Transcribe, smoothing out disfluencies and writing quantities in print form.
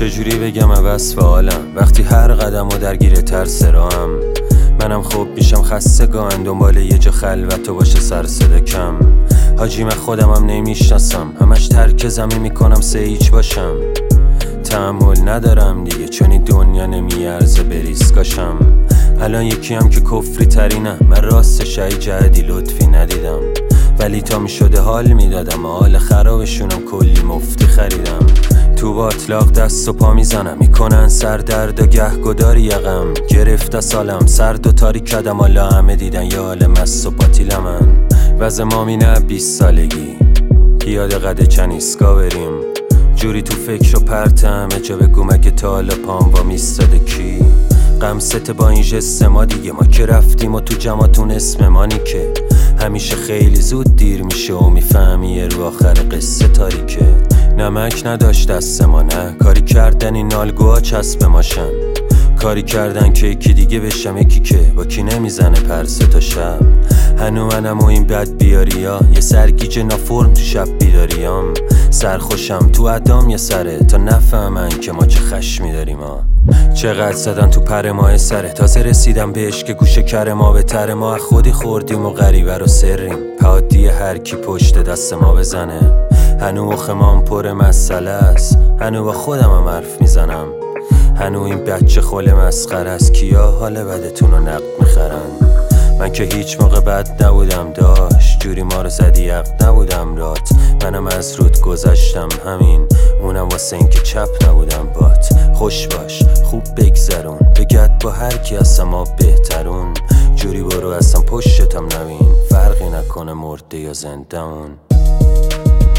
چجوری بگم وصف حالم وقتی هر قدم و درگیر ترس راهم. منم خوب میشم خستگان دنبال یه جا خلوت و باشه سر صدا کم. حاجی من خودمم نمیشناسم، همش ترک زمین میکنم سه باشم. تحمل ندارم دیگه چون این دنیا نمیارزه بریسکاشم. الان یکی هم که کفری ترینم، من راستش ای جهدی لطفی ندیدم، ولی تا میشده حال میدادم، حال خرابشونم کلی مفتی خریدم. تو باطلاق دست و پا میزنم، میکنن سر درد و گهگداری یقم. گرفته سالم سرد و تاریک کدم، حالا همه دیدن یا حال مست و پاتیل من. وز مامینه 20 سالگی پیاده قده چنیسکا بریم، جوری تو فکر و پرتم جا بگو مگه تا حالا پام با میستاده کی. غمسته با این جست ما دیگه، ما که رفتیم و تو جمعتون اسم مانی که همیشه خیلی زود دیر میشه و میفهمی رو آخر قصه تاریکه. نمک نداشت دست ما، نه کاری کردن این نالگوها چسب ماشن، کاری کردن که یکی دیگه بشم، یکی که با کی نمیزنه پرسه تا شب. هنو منم و این بد بیاریا، یه سرگیج نافرم تو شب بیداریام. سرخوشم تو ادام یه سره تا نفهمن که ما چه خشمی داریم ها. چقدر زدن تو پر ماه سره، تازه رسیدم بهش که گوشه کر ما به تر ما. خودی خوردیم و غریبه رو سریم، پادی هر کی پشت دست ما بزنه. هنو خمام پر مسئله است، هنو با خودم هم حرف میزنم. هنو این بچه خل مسخره است، کیا حال بدتون رو نقد میخرن. من که هیچ موقع بد نبودم، داشت جوری ما رو زدی عقد نبودم رات. منم از رود گذشتم همین، اونم واسه این که چپ نبودم بات. خوش باش خوب بگذرون، بگد با هر کی از ما بهترون. جوری برو اصلا پشتم نبین، فرقی نکنه مرده یا زنده اون.